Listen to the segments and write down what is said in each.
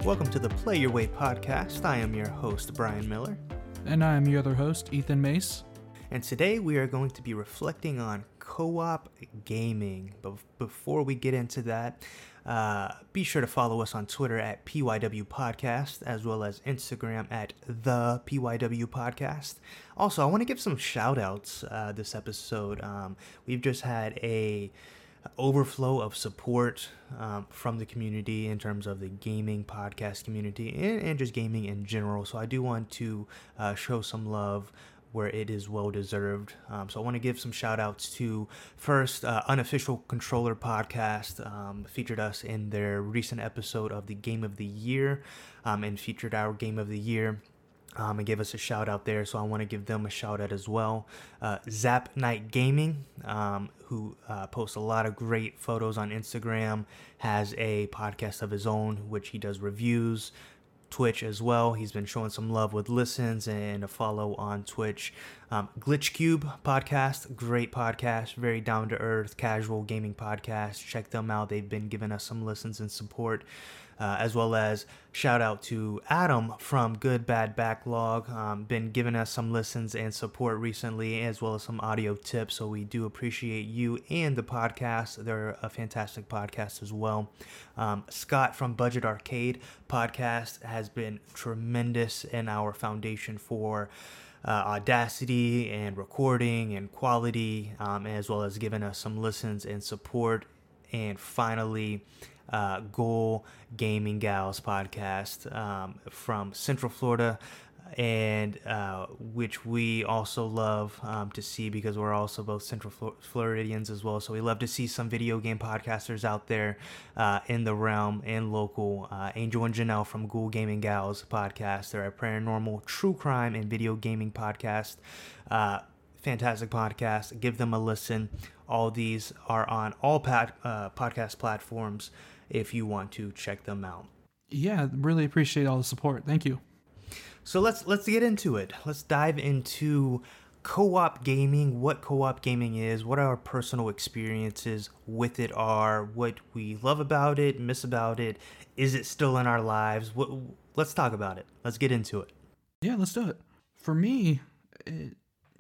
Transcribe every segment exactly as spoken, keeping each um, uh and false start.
Welcome to the Play Your Way podcast. I am your host, Brian Miller. And I am your other host, Ethan Mace. And today we are going to be reflecting on co-op gaming. But before we get into that, uh, be sure to follow us on Twitter at P Y W Podcast, as well as Instagram at The P Y W Podcast. Also, I want to give some shout outs uh, this episode. Um, we've just had a overflow of support um, from the community in terms of the gaming podcast community and, and just gaming in general. So I do want to uh, show some love where it is well deserved. Um, so I want to give some shout outs to first uh, Unofficial Controller Podcast, um, featured us in their recent episode of the Game of the Year um, and featured our Game of the Year. Um, and gave us a shout out there, so I want to give them a shout out as well. Uh, Zap Night Gaming, um, who uh, posts a lot of great photos on Instagram, has a podcast of his own, which he does reviews. Twitch as well. He's been showing some love with listens and a follow on Twitch. Um, Glitch Cube podcast, great podcast, very down to earth, casual gaming podcast. Check them out. They've been giving us some listens and support. Uh, as well as shout out to Adam from Good Bad Backlog, um, been giving us some listens and support recently, as well as some audio tips. So we do appreciate you and the podcast. They're a fantastic podcast as well. Um, Scott from Budget Arcade podcast has been tremendous in our foundation for Uh, Audacity and recording and quality, um, as well as giving us some listens and support. And finally, uh, Ghoul Gaming Gals podcast um, from Central Florida, and uh, which we also love um, to see because we're also both Central Flor- Floridians as well. So we love to see some video game podcasters out there uh, in the realm and local. Uh, Angel and Janelle from Ghoul Gaming Gals podcast. They're a paranormal, true crime, and video gaming podcast. Uh, fantastic podcast. Give them a listen. All these are on all pat, uh, podcast platforms if you want to check them out. Yeah, really appreciate all the support. Thank you. So let's let's get into it. Let's dive into co-op gaming, what co-op gaming is, what our personal experiences with it are, what we love about it, miss about it, is it still in our lives? What, let's talk about it. Let's get into it. Yeah, let's do it. For me, it,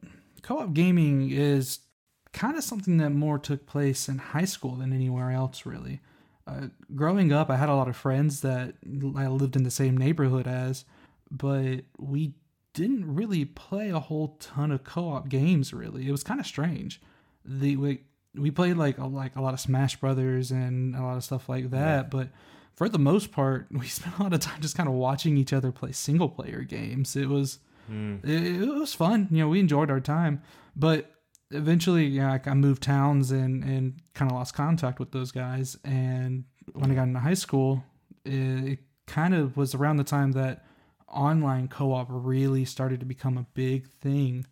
co-op gaming is kind of something that more took place in high school than anywhere else, really. Uh, growing up, I had a lot of friends that I lived in the same neighborhood as, but we didn't really play a whole ton of co-op games, really. It was kind of strange. The we, we played like a, like a lot of Smash Brothers and a lot of stuff like that, yeah. But for the most part, we spent a lot of time just kind of watching each other play single-player games. It was mm. it, it was fun. You know, we enjoyed our time, but eventually, yeah, like I moved towns and, and kind of lost contact with those guys. And when I got into high school, it, it kind of was around the time that online co-op really started to become a big thing.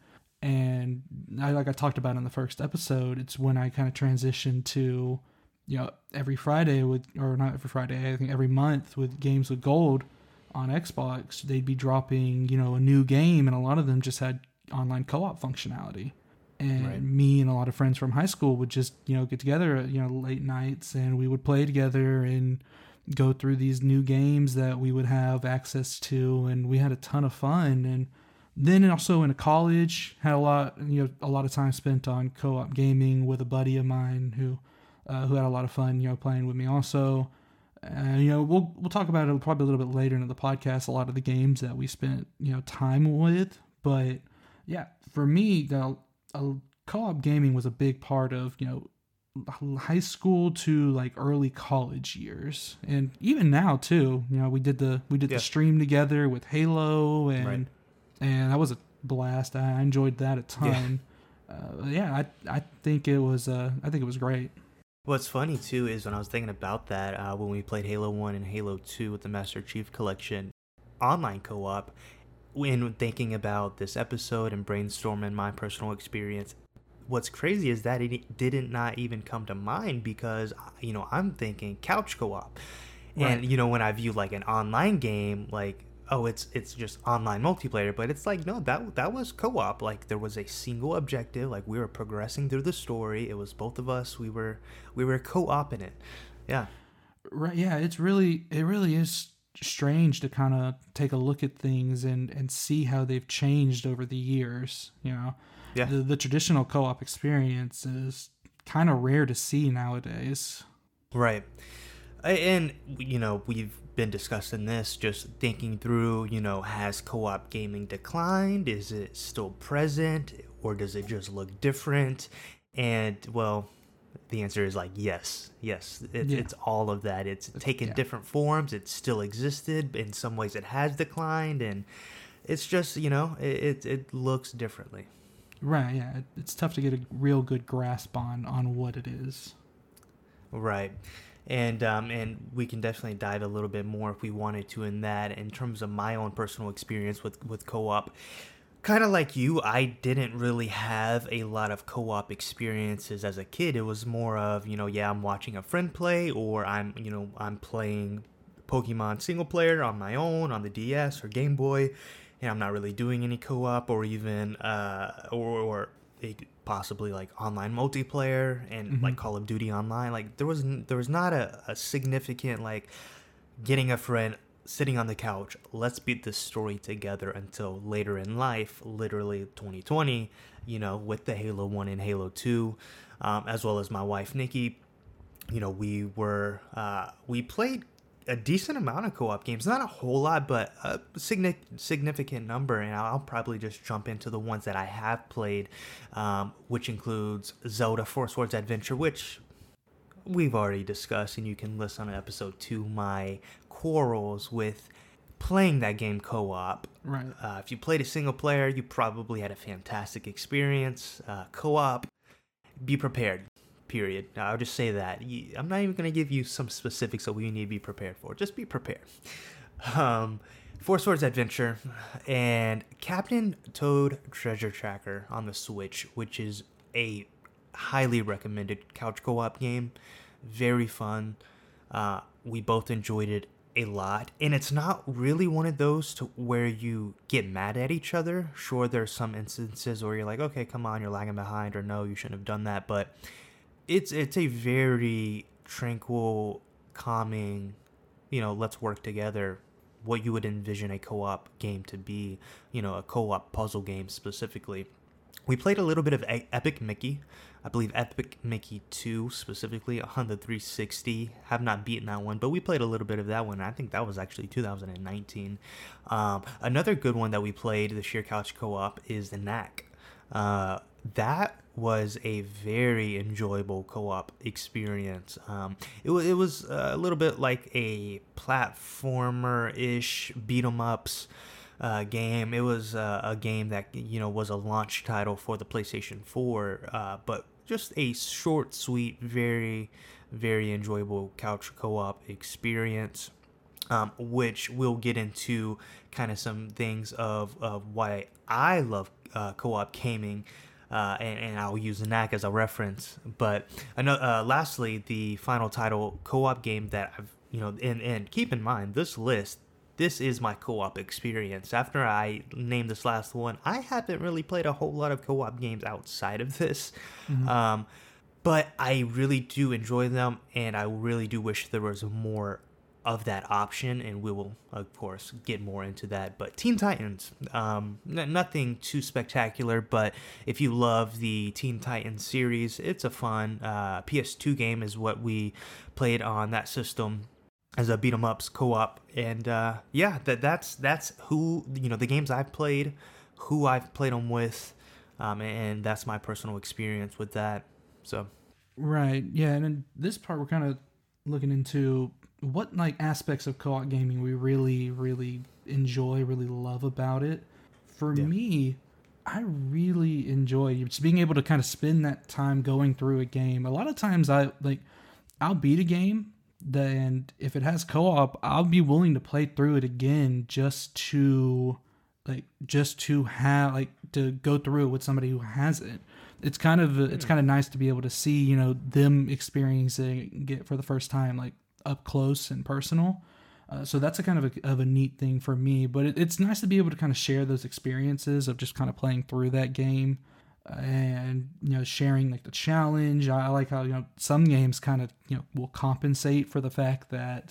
And I, like I talked about in the first episode, it's when I kind of transitioned to, you know, every Friday with, or not every Friday, I think every month with Games with Gold on Xbox, they'd be dropping, you know, a new game, and a lot of them just had online co-op functionality. And right. me and a lot of friends from high school would just, you know, get together, you know, late nights, and we would play together and go through these new games that we would have access to, and we had a ton of fun. And then also in college, had a lot, you know, a lot of time spent on co-op gaming with a buddy of mine who, uh, who had a lot of fun, you know, playing with me also. Uh, you know, we'll we'll talk about it probably a little bit later in the podcast. A lot of the games that we spent, you know, time with, but yeah, for me, the uh, co-op gaming was a big part of, you know, high school to like early college years, and even now too. You know, we did the we did yeah. the stream together with Halo, and right. and that was a blast. I enjoyed that a ton. Yeah, uh, yeah I I think it was uh I think it was great. What's funny too is when I was thinking about that, uh, when we played Halo one and Halo two with the Master Chief Collection online co-op, when thinking about this episode and brainstorming my personal experience, what's crazy is that it didn't not even come to mind because, you know, I'm thinking couch co-op. Right. And, you know, when I view like an online game, like, oh, it's it's just online multiplayer, but it's like, no, that that was co-op. Like, there was a single objective, like we were progressing through the story. It was both of us. We were we were co-oping it. Yeah. Right. Yeah. It's really, it really is strange to kind of take a look at things and, and see how they've changed over the years. You know, Yeah. the, the traditional co-op experience is kind of rare to see nowadays. Right. And, you know, we've been discussing this, just thinking through, you know, has co-op gaming declined? Is it still present? Or does it just look different? And, well, the answer is like, yes. Yes. It, Yeah. It's all of that. It's taken yeah. different forms. It still existed. In some ways it has declined. And it's just, you know, it, it, it looks differently. Right, yeah. It, it's tough to get a real good grasp on, on what it is. Right. And um, and we can definitely dive a little bit more if we wanted to in that. In terms of my own personal experience with, with co-op, kind of like you, I didn't really have a lot of co-op experiences as a kid. It was more of, you know, yeah, I'm watching a friend play, or I'm, you know, I'm playing Pokemon single player on my own on the D S or Game Boy, and I'm not really doing any co-op or even uh, or, or a, possibly like online multiplayer and Mm-hmm. like Call of Duty Online. Like there was there was not a, a significant like getting a friend, sitting on the couch, let's beat this story together, until later in life, literally twenty twenty, you know, with the Halo one and Halo two, um, as well as my wife Nikki. You know, we were uh, we played a decent amount of co-op games, not a whole lot, but a signi- significant number. And I'll probably just jump into the ones that I have played, um, which includes Zelda Four Swords Adventure, which we've already discussed, and you can listen on episode two, my quarrels with playing that game co-op. Right. Uh, if you played a single player, you probably had a fantastic experience. Uh, co-op, be prepared. Period. I'll just say that. I'm not even going to give you some specifics of what you need to be prepared for. Just be prepared. Um, Four Swords Adventure and Captain Toad Treasure Tracker on the Switch, which is a highly recommended couch co-op game. Very fun. Uh, we both enjoyed it a lot. And it's not really one of those to where you get mad at each other. Sure, there's some instances where you're like, okay, come on, you're lagging behind, or no, you shouldn't have done that. But It's it's a very tranquil, calming, you know, let's work together, what you would envision a co-op game to be, you know, a co-op puzzle game specifically. We played a little bit of e- Epic Mickey, I believe Epic Mickey two specifically on the three sixty. Have not beaten that one, but we played a little bit of that one. I think that was actually two thousand nineteen. Um, another good one that we played, the Sheer Couch Co-op, is the Knack. Uh, that was a very enjoyable co-op experience. Um, it, w- it was a little bit like a platformer-ish beat-em-ups uh, game. It was uh, a game that, you know, was a launch title for the PlayStation four, uh, but just a short, sweet, very, very enjoyable couch co-op experience. Um, which we'll get into kind of some things of, of why I love uh, co-op gaming, uh, and, and I'll use the Knack as a reference. But I know, uh, lastly, the final title co-op game that I've, you know, and, and keep in mind, this list, this is my co-op experience. After I named this last one, I haven't really played a whole lot of co-op games outside of this. Mm-hmm. Um, but I really do enjoy them, and I really do wish there was more of that option, and we will of course get more into that. But Teen Titans, um n- nothing too spectacular, but if you love the Teen Titans series, it's a fun uh P S two game, is what we played on that system as a beat 'em ups co-op. And uh yeah, that that's that's who, you know, the games I've played, who I've played them with, um and that's my personal experience with that. So right, yeah. And in this part we're kind of looking into what like aspects of co-op gaming we really, really enjoy, really love about it. For yeah. me, I really enjoy just being able to kind of spend that time going through a game. A lot of times I like, I'll beat a game, and if it has co-op, I'll be willing to play through it again just to like, just to have like to go through it with somebody who has it. It's kind of, it's kind of nice to be able to see, you know, them experiencing it for the first time, like up close and personal. Uh, so that's a kind of a, of a neat thing for me, but it, it's nice to be able to kind of share those experiences of just kind of playing through that game, uh, and, you know, sharing like the challenge. I, I like how, you know, some games kind of, you know, will compensate for the fact that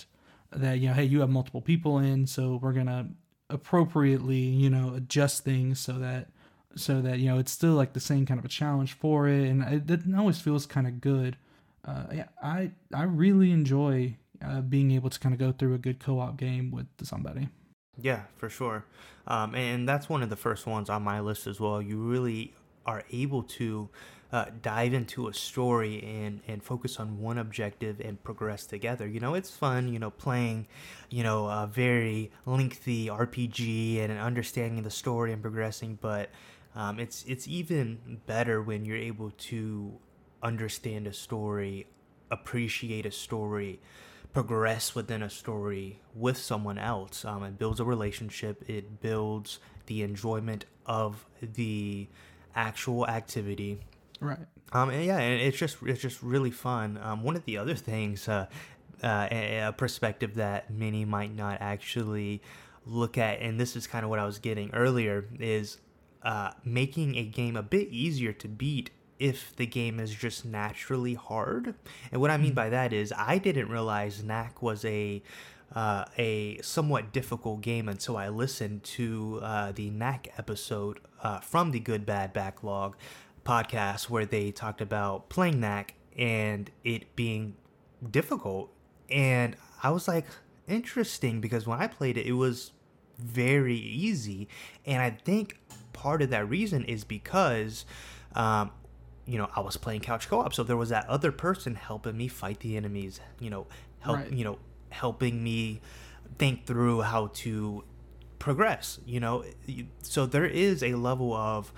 that, you know, hey, you have multiple people in, so we're gonna appropriately, you know, adjust things so that so that you know it's still like the same kind of a challenge for it, and it, it always feels kind of good. Uh, yeah, I I really enjoy uh, being able to kind of go through a good co-op game with somebody. Yeah, for sure. Um, and that's one of the first ones on my list as well. You really are able to uh, dive into a story and, and focus on one objective and progress together. You know, it's fun, you know, playing, you know, a very lengthy R P G and understanding the story and progressing, but um, it's it's even better when you're able to understand a story, appreciate a story, progress within a story with someone else. Um, it builds a relationship. It builds the enjoyment of the actual activity. Right. Um, and yeah, and it's just it's just really fun. Um, one of the other things, uh, uh, a, a perspective that many might not actually look at, and this is kind of what I was getting earlier, is uh, making a game a bit easier to beat if the game is just naturally hard. And what I mean by that is I didn't realize Knack was a uh, a somewhat difficult game until I listened to uh, the Knack episode uh, from the Good Bad Backlog podcast, where they talked about playing Knack and it being difficult. And I was like, interesting, because when I played it, it was very easy. And I think part of that reason is because um, you know, I was playing couch co-op, so there was that other person helping me fight the enemies, you know, help, Right. you know, helping me think through how to progress, you know. So there is a level of,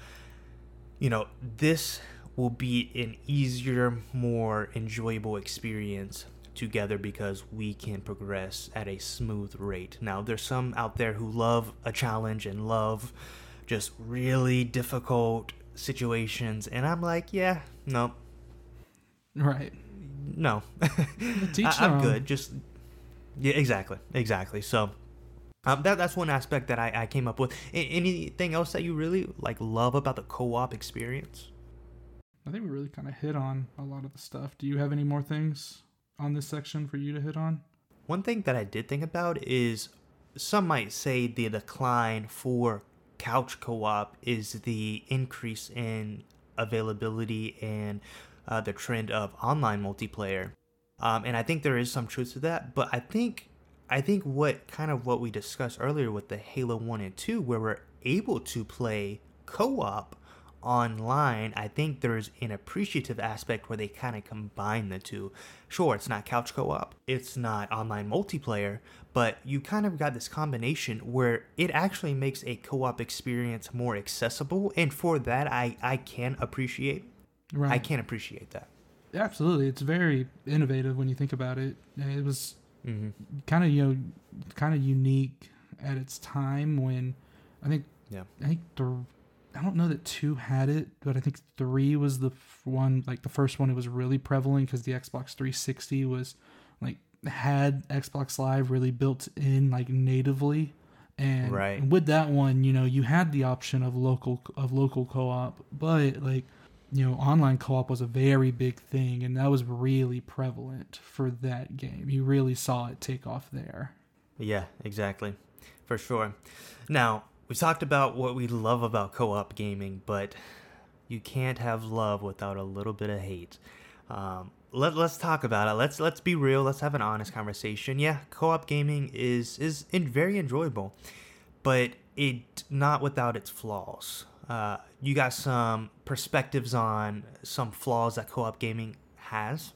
you know, this will be an easier, more enjoyable experience together because we can progress at a smooth rate. Now, there's some out there who love a challenge and love just really difficult situations, and I'm like, yeah, no, Right. no, Teach I, their I'm own. good. Just yeah, exactly, exactly. So um, that that's one aspect that I, I came up with. A- anything else that you really like love about the co-op experience? I think we really kind of hit on a lot of the stuff. Do you have any more things on this section for you to hit on? One thing that I did think about is some might say the decline for couch co-op is the increase in availability and uh, the trend of online multiplayer. Um, and I think there is some truth to that, but I think I think what kind of what we discussed earlier with the Halo one and two, where we're able to play co-op online, I think there's an appreciative aspect where they kind of combine the two. Sure, it's not couch co-op, it's not online multiplayer, but you kind of got this combination where it actually makes a co-op experience more accessible, and for that I, I can appreciate. Right. I can appreciate that. Absolutely. It's very innovative when you think about it. It was Mm-hmm. kind of, you know, kind of unique at its time when I think, Yeah. I think the, I don't know that two had it, but I think three was the f- one, like the first one. It was really prevalent because the Xbox three sixty was like had Xbox Live really built in like natively. And Right. with that one, you know, you had the option of local, of local co-op, but like, you know, online co-op was a very big thing, and that was really prevalent for that game. You really saw it take off there. Yeah, exactly. For sure. Now, we talked about what we love about co-op gaming, but you can't have love without a little bit of hate. Um, let, let's talk about it. Let's let's be real. Let's have an honest conversation. Yeah, co-op gaming is is in, very enjoyable, but it not without its flaws. Uh, you got some perspectives on some flaws that co-op gaming has?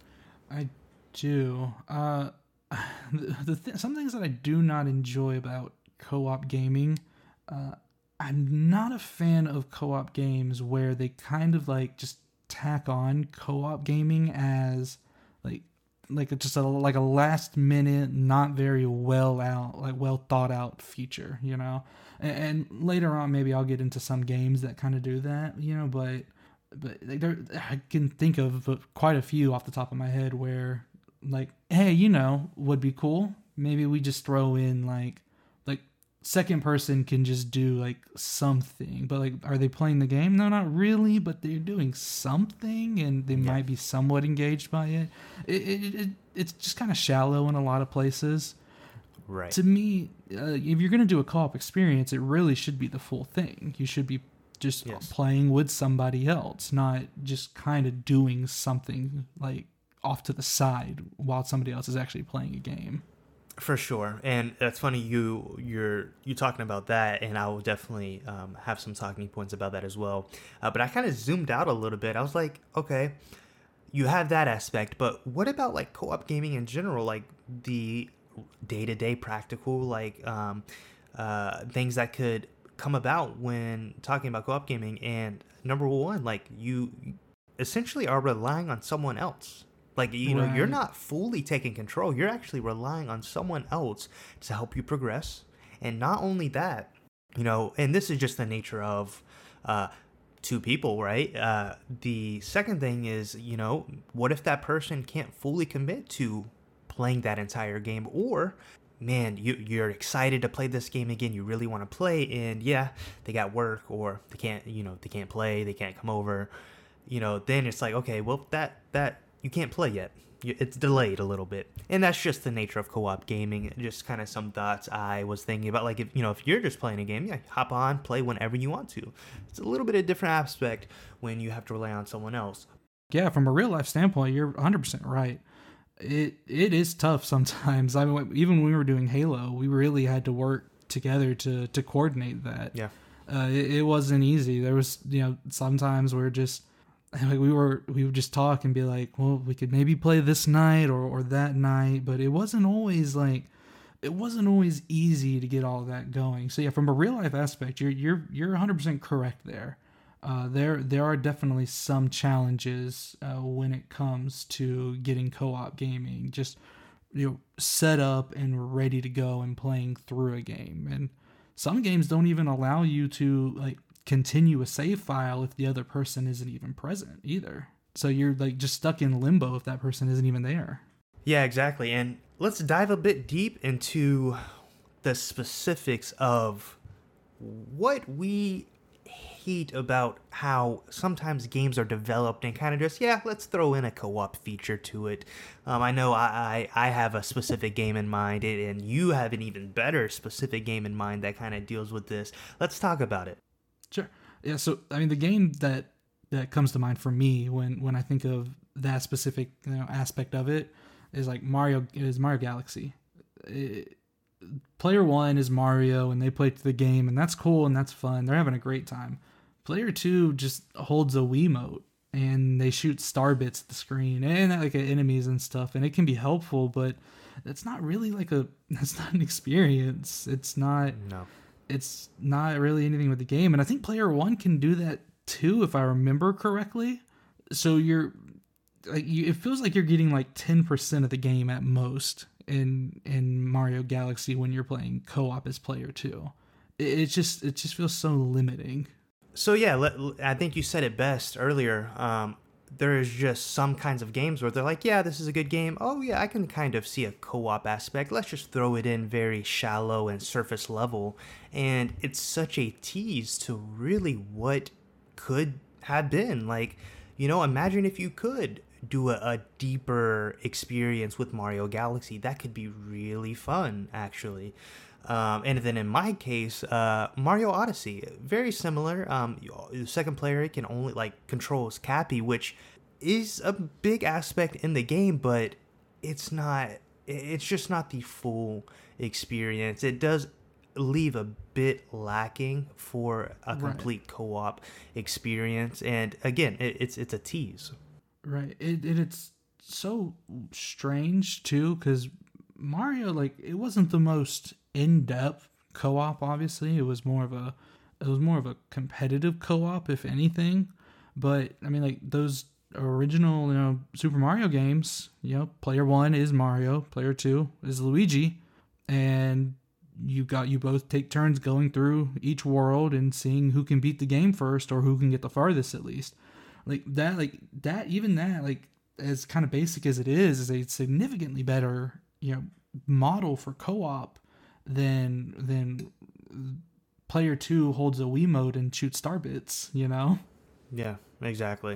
I do. Uh, the, the th- some things that I do not enjoy about co-op gaming. Uh, I'm not a fan of co-op games where they kind of like just tack on co-op gaming as like like just a like a last minute, not very well out, like well thought out feature, you know. And, and later on, maybe I'll get into some games that kind of do that, you know. But but like, there, I can think of quite a few off the top of my head where like, hey, you know, would be cool. Maybe we just throw in like like second person can just do like something, but like, are they playing the game? No, not really, but they're doing something, and they Yeah. might be somewhat engaged by it. It, it, it it's just kind of shallow in a lot of places. Right. To me, uh, if you're going to do a co-op experience, it really should be the full thing. You should be just Yes. playing with somebody else, not just kind of doing something like off to the side while somebody else is actually playing a game. For sure, and that's funny you you're you talking about that, and I will definitely um, have some talking points about that as well. Uh, but I kind of zoomed out a little bit. I was like, okay, you have that aspect, but what about like co-op gaming in general, like the day-to-day practical like um, uh, things that could come about when talking about co-op gaming? And number one, like you essentially are relying on someone else. Like, you know, Right. you're not fully taking control. You're actually relying on someone else to help you progress. And not only that, you know, and this is just the nature of uh, two people, right? Uh, the second thing is, you know, what if that person can't fully commit to playing that entire game? Or, man, you, you're excited to play this game again. You really want to play. And yeah, they got work, or they can't, you know, they can't play. They can't come over. You know, then it's like, okay, well, that, that, you can't play yet. It's delayed a little bit. And that's just the nature of co-op gaming. Just kind of some thoughts I was thinking about. Like, if you know, if you're just playing a game, yeah, hop on, play whenever you want to. It's a little bit of a different aspect when you have to rely on someone else. Yeah, from a real life standpoint, you're one hundred percent right. It it is tough sometimes. I mean, even when we were doing Halo, we really had to work together to to coordinate that. Yeah. Uh, it, it wasn't easy. There was, you know, sometimes we're just like we were we would just talk and be like, well, we could maybe play this night or or that night, but it wasn't always like it wasn't always easy to get all of that going. So yeah, from a real life aspect, you're you're you're one hundred percent correct there. Uh, there there are definitely some challenges uh, when it comes to getting co-op gaming, just you know, set up and ready to go and playing through a game. And some games don't even allow you to like continue a save file if the other person isn't even present either. So you're like just stuck in limbo if that person isn't even there. Yeah, exactly. And let's dive a bit deep into the specifics of what we hate about how sometimes games are developed and kind of just, yeah, let's throw in a co-op feature to it. Um, I know I, I, I have a specific game in mind, and you have an even better specific game in mind that kind of deals with this. Let's talk about it. Sure. Yeah. So I mean, the game that that comes to mind for me when when I think of that specific, you know, aspect of it is like Mario is Mario Galaxy. It, player one is Mario, and they play through the game, and that's cool and that's fun. They're having a great time. Player two just holds a Wiimote, and they shoot star bits at the screen and like enemies and stuff, and it can be helpful, but it's not really like a that's not an experience. It's not. No. It's not really anything with the game. And I think player one can do that too, if I remember correctly. So you're like, you, it feels like you're getting like ten percent of the game at most in, in Mario Galaxy when you're playing co-op as player two. It, it just, it just feels so limiting. So yeah, let, I think you said it best earlier. Um, there is just some kinds of games where they're like, yeah, this is a good game. Oh yeah, I can kind of see a co-op aspect. Let's just throw it in very shallow and surface level. And it's such a tease to really what could have been. Like, you know, imagine if you could do a, a deeper experience with Mario Galaxy. That could be really fun, actually. Um, and then in my case, uh, Mario Odyssey, very similar. Um, the second player can only like controls Cappy, which is a big aspect in the game, but it's not. It's just not the full experience. It does leave a bit lacking for a complete right. co-op experience. And again, it, it's it's a tease. Right. It, it it's so strange too, because Mario, like, it wasn't the most in-depth co-op. Obviously, it was more of a it was more of a competitive co-op, if anything. But I mean, like, those original, you know, Super Mario games, you know, player one is Mario, player two is Luigi, and you got you both take turns going through each world and seeing who can beat the game first, or who can get the farthest at least. Like that, like that, even that, like, as kind of basic as it is, is a significantly better, you know, model for co-op than than player two holds a Wiimote and shoots star bits, you know? Yeah, exactly.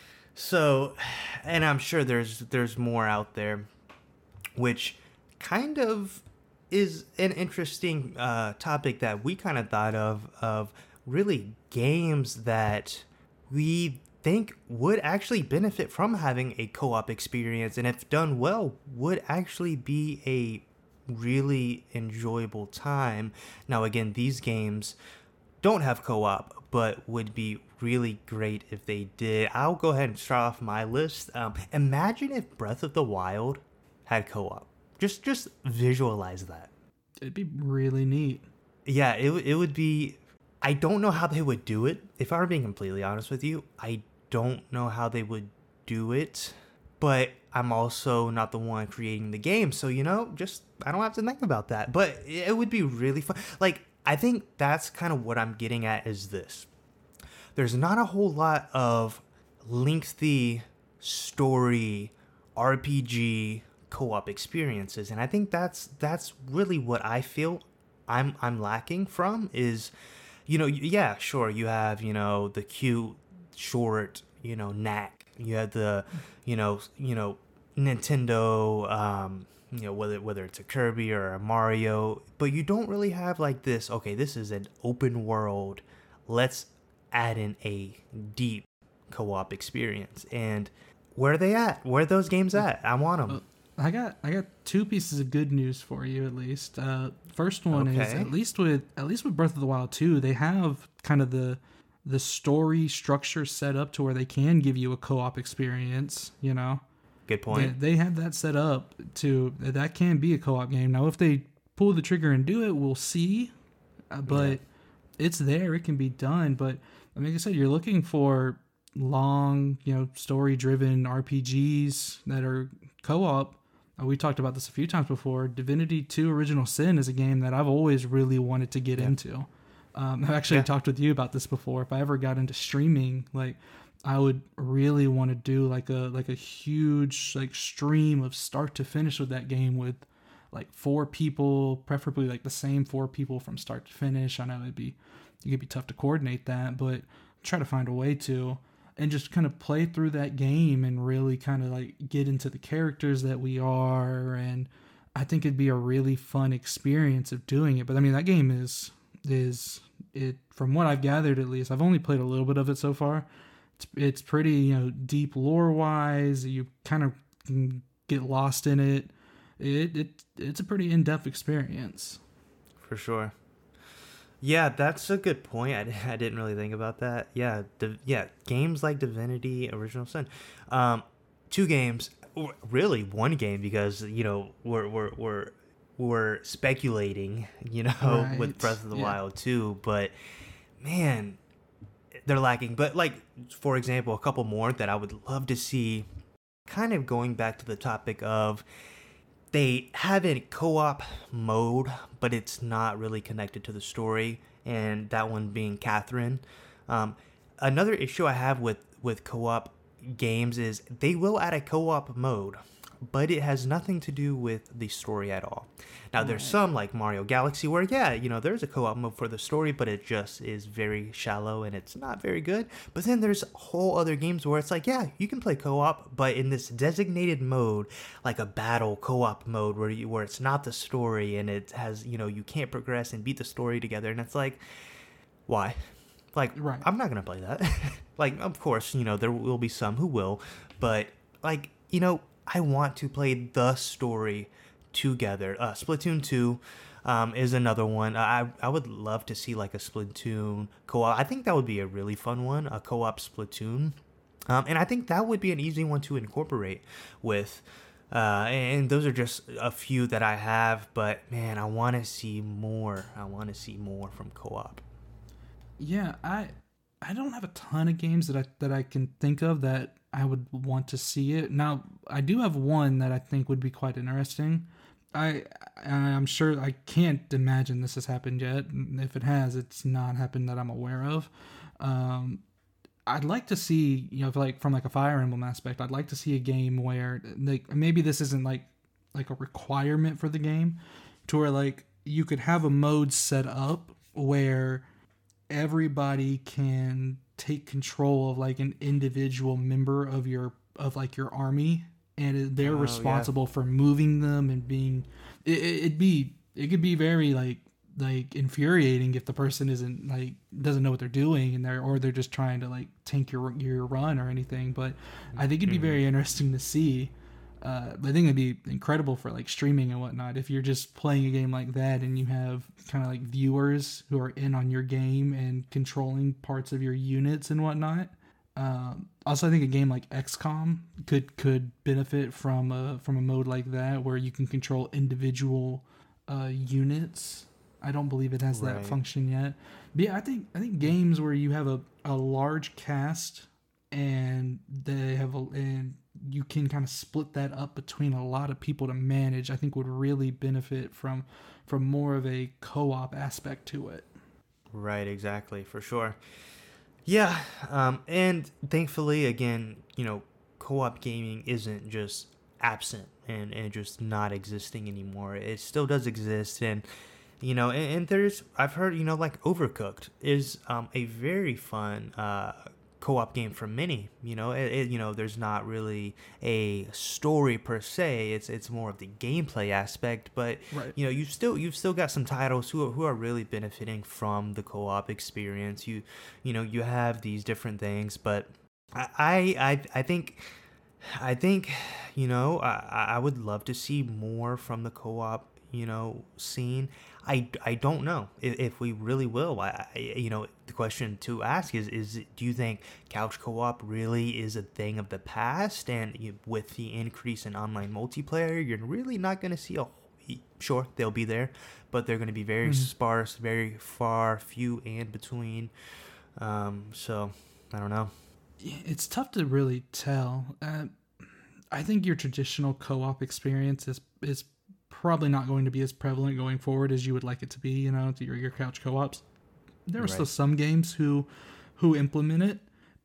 So, and I'm sure there's there's more out there, which kind of is an interesting uh, topic that we kind of thought of, of really games that we think would actually benefit from having a co-op experience, and if done well, would actually be a really enjoyable time. Now, again, these games don't have co-op, but would be really great if they did. I'll go ahead and start off my list. Um, imagine if Breath of the Wild had co-op. Just, just visualize that. It'd be really neat. Yeah, it it would be. I don't know how they would do it. If I were being completely honest with you, I don't know how they would do it. But I'm also not the one creating the game, so you know, just I don't have to think about that. But it would be really fun. Like, I think that's kind of what I'm getting at is this. There's not a whole lot of lengthy story R P G co-op experiences, and I think that's that's really what I feel I'm I'm lacking from is, you know, yeah, sure, you have, you know, the cute short, you know, knack. You have the, you know, you know, Nintendo, um, you know, whether whether it's a Kirby or a Mario, but you don't really have like this, okay, this is an open world. Let's add in a deep co-op experience. And where are they at? Where are those games at? I want them. I got I got two pieces of good news for you at least. Uh, first one Okay. is at least with at least with Breath of the Wild two, they have kind of the the story structure set up to where they can give you a co-op experience, you know. Good point. They, they have that set up to that can be a co-op game. Now if they pull the trigger and do it, we'll see. Uh, but Yeah. it's there, it can be done, but I mean, like I said, you're looking for long, you know, story-driven R P Gs that are co-op. Uh, we talked about this a few times before. Divinity two Original Sin is a game that I've always really wanted to get Yeah. into. Um, I've actually Yeah. talked with you about this before. If I ever got into streaming, like I would really want to do like a like a huge like stream of start to finish with that game with like four people, preferably like the same four people from start to finish. I know it'd be it could be tough to coordinate that, but try to find a way to, and just kind of play through that game and really kind of like get into the characters that we are. And I think it'd be a really fun experience of doing it. But I mean, that game is is it from what I've gathered, at least I've only played a little bit of it so far. It's it's pretty, you know, deep lore wise. You kind of can get lost in it. It it it's a pretty in depth experience. For sure. Yeah, that's a good point. I, I didn't really think about that. Yeah, Div- yeah, games like Divinity, Original Sin, um, two games, or really one game because you know we're we're we're we're speculating, you know, Right. with Breath of the Yeah. Wild too. But man, they're lacking. But like for example, a couple more that I would love to see. Kind of going back to the topic of they have a co-op mode, but it's not really connected to the story, and that one being Catherine. Um, another issue I have with, with co-op games is they will add a co-op mode, but it has nothing to do with the story at all. Now, there's Right. some, like Mario Galaxy, where, yeah, you know, there's a co-op mode for the story, but it just is very shallow, and it's not very good. But then there's whole other games where it's like, yeah, you can play co-op, but in this designated mode, like a battle co-op mode, where you, where it's not the story, and it has, you know, you can't progress and beat the story together, and it's like, why? Like, Right. I'm not going to play that. Like, of course, you know, there will be some who will, but, like, you know, I want to play the story together. Uh, Splatoon two um, is another one. I I would love to see like a Splatoon co-op. I think that would be a really fun one, a co-op Splatoon. Um, and I think that would be an easy one to incorporate with. Uh, and those are just a few that I have, but man, I want to see more. I want to see more from co-op. Yeah, I I don't have a ton of games that I that I can think of that I would want to see it. Now, I do have one that I think would be quite interesting. I I'm sure I can't imagine this has happened yet. If it has, it's not happened that I'm aware of. Um, I'd like to see, you know, like from like a Fire Emblem aspect, I'd like to see a game where like maybe this isn't like like a requirement for the game, to where like you could have a mode set up where everybody can take control of like an individual member of your of like your army, and they're Oh, yeah. responsible for moving them and being it, it'd be it could be very like like infuriating if the person isn't like doesn't know what they're doing, and they're or they're just trying to like tank your your run or anything. But I think it'd be very interesting to see. uh, I think it'd be incredible for like streaming and whatnot if you're just playing a game like that and you have kind of like viewers who are in on your game and controlling parts of your units and whatnot. Um, also, I think a game like X COM could could benefit from a from a mode like that where you can control individual uh, units. I don't believe it has that Right. function yet. But yeah, I think I think games where you have a, a large cast and they have a, and you can kind of split that up between a lot of people to manage, I think would really benefit from from more of a co-op aspect to it. Right, exactly, for sure. Yeah, um, and thankfully, again, you know, co-op gaming isn't just absent and, and just not existing anymore. It still does exist, and you know, and, and there's I've heard, you know, like Overcooked is um, a very fun uh, co-op game for many. You know, it, it, you know, there's not really a story per se. It's it's more of the gameplay aspect, but Right. you know, you still you've still got some titles who are, who are really benefiting from the co-op experience. You you know, you have these different things, but I I I, I think. I think, you know, I, I would love to see more from the co-op, you know, scene. I, I don't know if, if we really will. I, I, you know, the question to ask is, is do you think couch co-op really is a thing of the past? And you, with the increase in online multiplayer, you're really not going to see a, sure, they'll be there, but they're going to be very Mhm. sparse, very far, few and between. Um, so, I don't know. It's tough to really tell. Uh, I think your traditional co-op experience is is probably not going to be as prevalent going forward as you would like it to be. You know, to your your couch co-ops. There are Right. still some games who who implement it,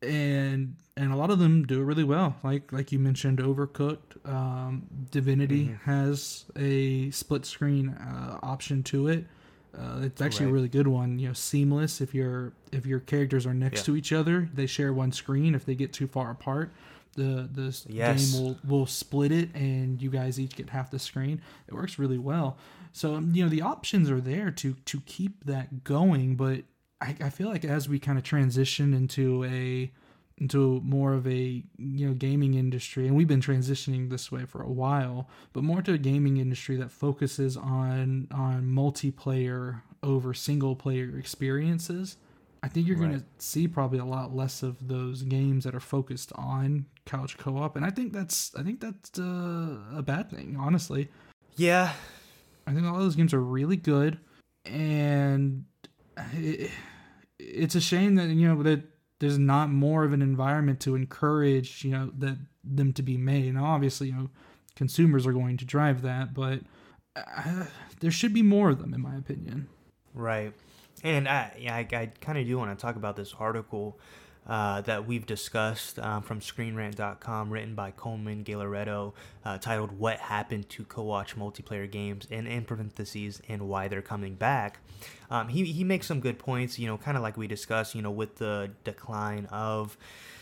and and a lot of them do it really well. Like like you mentioned, Overcooked, um, Divinity Mhm. has a split screen uh, option to it. Uh, it's actually Right. a really good one. You know, seamless. If your if your characters are next Yeah. to each other, they share one screen. If they get too far apart, the the s- Yes. game will will split it, and you guys each get half the screen. It works really well. So um, you know the options are there to to keep that going, but I, I feel like as we kind of transition into a into more of a you know gaming industry, and we've been transitioning this way for a while, but more to a gaming industry that focuses on on multiplayer over single player experiences. I think you're Right. going to see probably a lot less of those games that are focused on couch co-op, and I think that's I think that's uh, a bad thing, honestly. Yeah. I think all those games are really good, and it, it's a shame that you know that there's not more of an environment to encourage you know that them to be made. Now, obviously, you know, consumers are going to drive that, but uh, there should be more of them, in my opinion. Right. And I, yeah, I, I kind of do want to talk about this article uh, that we've discussed um, from screen rant dot com, written by Coleman Galaretto, uh, titled "What Happened to Co-Watch Multiplayer Games," and in parentheses, and why they're coming back. Um, he, he makes some good points, you know, kind of like we discussed, you know, with the decline of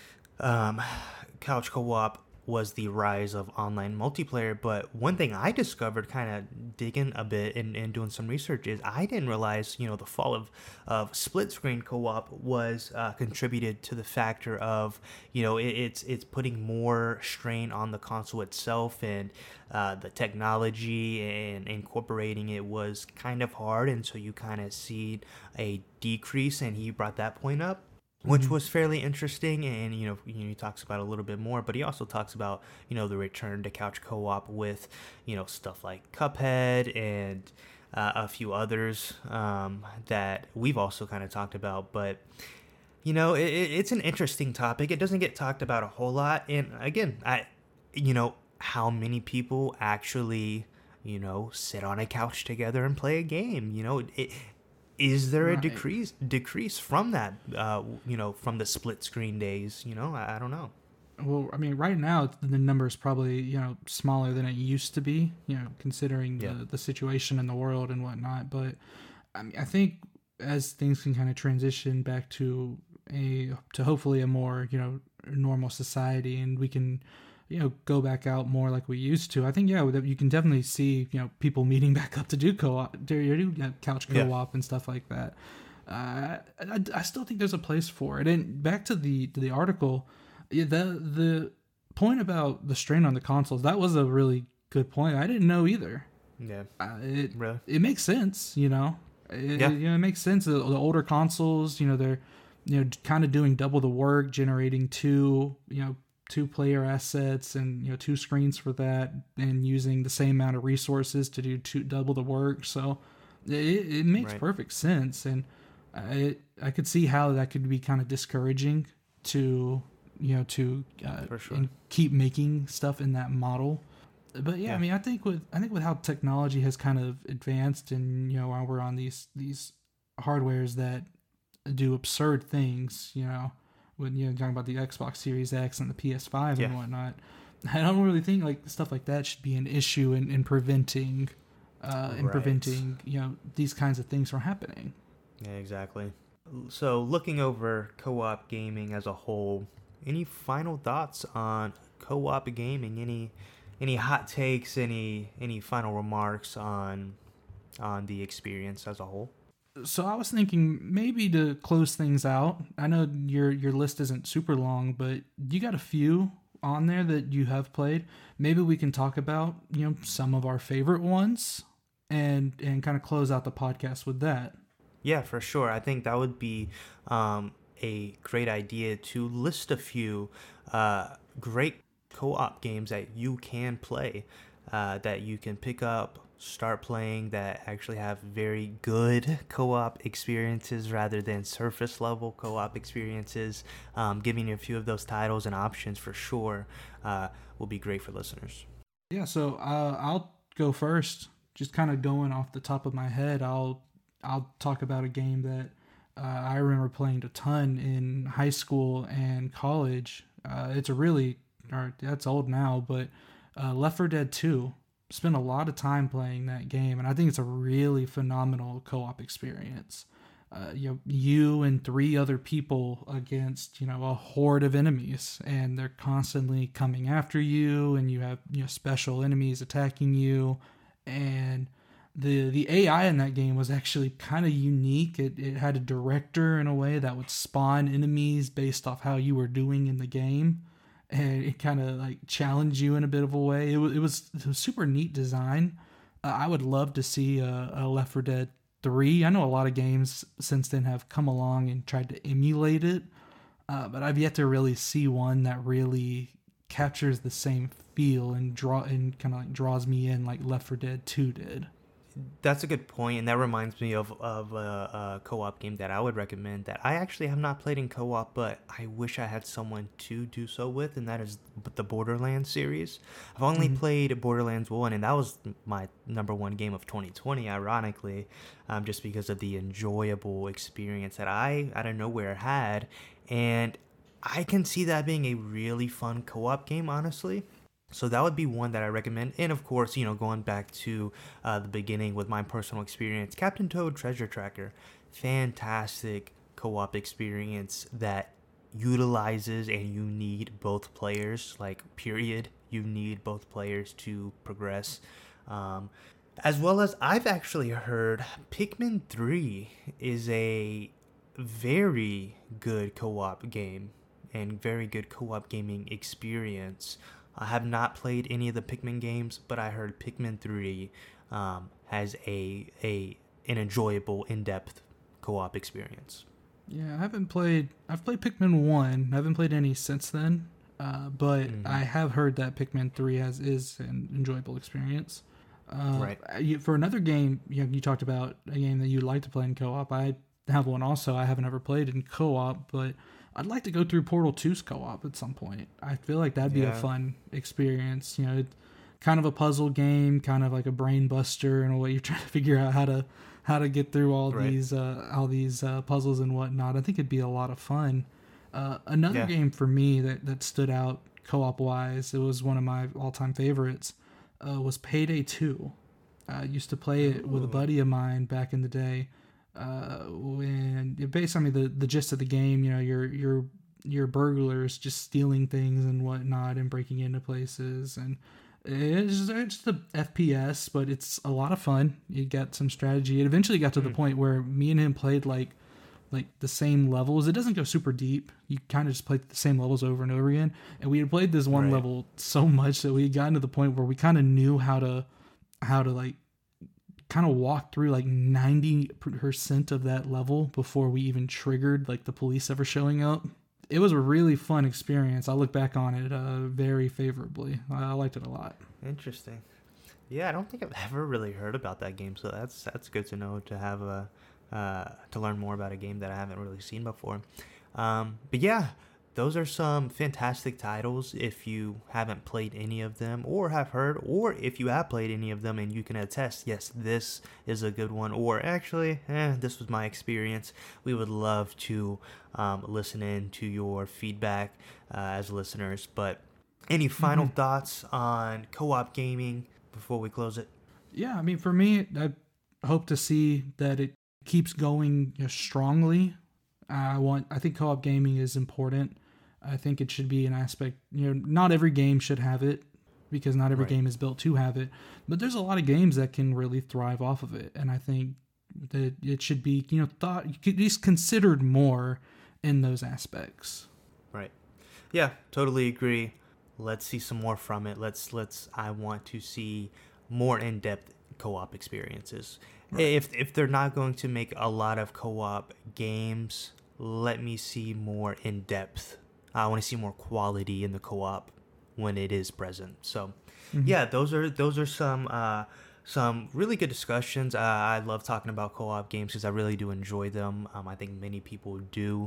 um, couch co-op was the rise of online multiplayer. But one thing I discovered kind of digging a bit and, and doing some research is I didn't realize, you know, the fall of, of split screen co-op was uh, contributed to the factor of, you know, it, it's it's putting more strain on the console itself, and uh, the technology and incorporating it was kind of hard. And so you kind of see a decrease, and he brought that point up, which was fairly interesting. And you know, you know he talks about it a little bit more, but he also talks about, you know, the return to couch co-op with, you know, stuff like Cuphead and uh, a few others um, that we've also kind of talked about. But you know, it, it's an interesting topic. It doesn't get talked about a whole lot, and again, I you know, how many people actually, you know, sit on a couch together and play a game? You know, it, is there a Right. decrease decrease from that? Uh, you know, from the split screen days. You know, I, I don't know. Well, I mean, right now the number is probably you know smaller than it used to be. You know, considering Yeah. the the situation in the world and whatnot. But I mean, I think as things can kind of transition back to a to hopefully a more, you know, normal society, and we can, you know, go back out more like we used to. I think, yeah, you can definitely see, you know, people meeting back up to do co-op, to do couch co-op yeah. and stuff like that. Uh, I, I still think there's a place for it. And back to the to the article, the the point about the strain on the consoles, that was a really good point. I didn't know either. Yeah, uh, it really? it makes sense, you know. It, yeah, it, you know, it makes sense. The, the older consoles, you know, they're you know kind of doing double the work, generating two you know two player assets and you know two screens for that, and using the same amount of resources to do two double the work. So it, it makes right. perfect sense, and I I could see how that could be kind of discouraging to you know to uh, For sure. and keep making stuff in that model. But yeah, yeah, I mean, I think with I think with how technology has kind of advanced, and you know, while we're on these these hardwares that do absurd things, you know, when you're talking about the Xbox Series X and the P S five yeah. and whatnot, I don't really think like stuff like that should be an issue in, in preventing, uh, in right. preventing you know these kinds of things from happening. Yeah, exactly. So, looking over co-op gaming as a whole, any final thoughts on co-op gaming? Any Any hot takes? Any any final remarks on on the experience as a whole? So I was thinking maybe to close things out. I know your your list isn't super long, but you got a few on there that you have played. Maybe we can talk about you know some of our favorite ones, and and kind of close out the podcast with that. Yeah, for sure. I think that would be um, a great idea to list a few uh, great co-op games that you can play, uh, that you can pick up, start playing, that actually have very good co-op experiences rather than surface level co-op experiences. Um, giving you a few of those titles and options for sure uh, will be great for listeners. Yeah, so uh, I'll go first. Just kind of going off the top of my head, I'll I'll talk about a game that uh, I remember playing a ton in high school and college. Uh, it's a really Or that's old now, but uh, Left four Dead two. Spent a lot of time playing that game, and I think it's a really phenomenal co-op experience. Uh, you know, you and three other people against you know a horde of enemies, and they're constantly coming after you, and you have you know special enemies attacking you, and the the A I in that game was actually kind of unique. It it had a director in a way that would spawn enemies based off how you were doing in the game. And it kind of like challenged you in a bit of a way. It was it was, it was super neat design. Uh, I would love to see a, a Left four Dead three. I know a lot of games since then have come along and tried to emulate it, uh, but I've yet to really see one that really captures the same feel and draw and kind of like draws me in like Left four Dead two did. That's a good point, and that reminds me of, of a, a co-op game that I would recommend that I actually have not played in co-op, but I wish I had someone to do so with, and that is the Borderlands series. I've only mm-hmm. played Borderlands one, and that was my number one game of twenty twenty, ironically, um, just because of the enjoyable experience that I, out of nowhere, had, and I can see that being a really fun co-op game, honestly. So that would be one that I recommend. And of course, you know, going back to uh, the beginning with my personal experience, Captain Toad Treasure Tracker, fantastic co-op experience that utilizes, and you need both players, like period. You need both players to progress. Um, as well as I've actually heard Pikmin three is a very good co-op game and very good co-op gaming experience. I have not played any of the Pikmin games, but I heard Pikmin three um, has a a an enjoyable, in-depth co-op experience. Yeah, I haven't played... I've played Pikmin one. I haven't played any since then, uh, but mm-hmm. I have heard that Pikmin three has is an enjoyable experience. Uh, right. For another game, you know, you talked about a game that you like to play in co-op. I have one also. I haven't ever played in co-op, but I'd like to go through Portal two's co-op at some point. I feel like that'd be yeah. a fun experience. You know, it, kind of a puzzle game, kind of like a brain buster in a way. You're trying to figure out how to how to get through all right. these uh, all these uh, puzzles and whatnot. I think it'd be a lot of fun. Uh, another yeah. game for me that, that stood out co-op wise, it was one of my all-time favorites, uh, was Payday two. I used to play it with a buddy of mine back in the day. Uh, when based on I mean, the the gist of the game, you know, you're you're you're burglars just stealing things and whatnot and breaking into places, and it's, it's just a F P S, but it's a lot of fun. You get some strategy. It eventually got to mm. the point where me and him played like like the same levels. It doesn't go super deep. You kind of just play the same levels over and over again. And we had played this one right. level so much that we had gotten to the point where we kind of knew how to how to like kind of walk through like ninety percent of that level before we even triggered like the police ever showing up. It was a really fun experience. I look back on it uh, very favorably. I, I liked it a lot. Interesting. Yeah, I don't think I've ever really heard about that game, so that's that's good to know, to have a uh, to learn more about a game that I haven't really seen before. Um, but yeah, those are some fantastic titles. If you haven't played any of them or have heard, or if you have played any of them and you can attest, yes, this is a good one, or actually, eh, this was my experience, we would love to um, listen in to your feedback uh, as listeners. But any final mm-hmm. thoughts on co-op gaming before we close it? Yeah, I mean, for me, I hope to see that it keeps going you know, strongly. I want. I think co-op gaming is important. I think it should be an aspect. You know, not every game should have it, because not every right. game is built to have it. But there's a lot of games that can really thrive off of it, and I think that it should be, you know, thought, at least considered more in those aspects. Right. Yeah, totally agree. Let's see some more from it. Let's let's. I want to see more in-depth co-op experiences. Right. If if they're not going to make a lot of co-op games, let me see more in-depth. I want to see more quality in the co-op when it is present. So, mm-hmm. yeah, those are those are some uh, some really good discussions. Uh, I love talking about co-op games because I really do enjoy them. Um, I think many people do.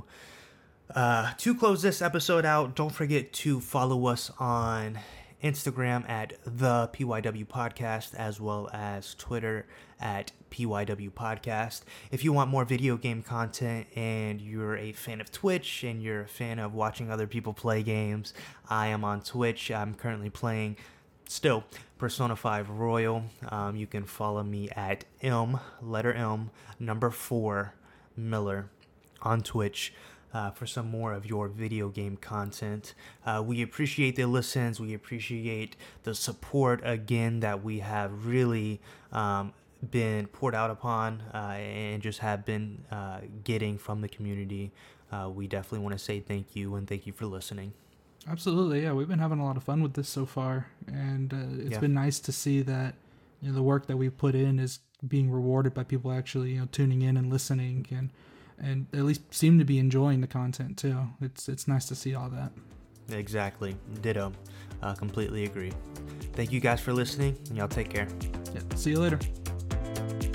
Uh, to close this episode out, don't forget to follow us on Instagram at the P Y W Podcast, as well as Twitter at P Y W Podcast. If you want more video game content and you're a fan of Twitch and you're a fan of watching other people play games, I am on Twitch. I'm currently playing still Persona five Royal. Um, you can follow me at M, letter M, number four, Miller on Twitch. Uh, for some more of your video game content. Uh, we appreciate the listens. We appreciate the support, again, that we have really um, been poured out upon uh, and just have been uh, getting from the community. Uh, we definitely want to say thank you, and thank you for listening. Absolutely, yeah. We've been having a lot of fun with this so far, and uh, it's yeah. been nice to see that, you know, the work that we've put in is being rewarded by people actually, you know, tuning in and listening, and and at least seem to be enjoying the content too. It's it's nice to see all that. Exactly. Ditto. Uh, completely agree. Thank you guys for listening, and y'all take care. Yeah, see you later.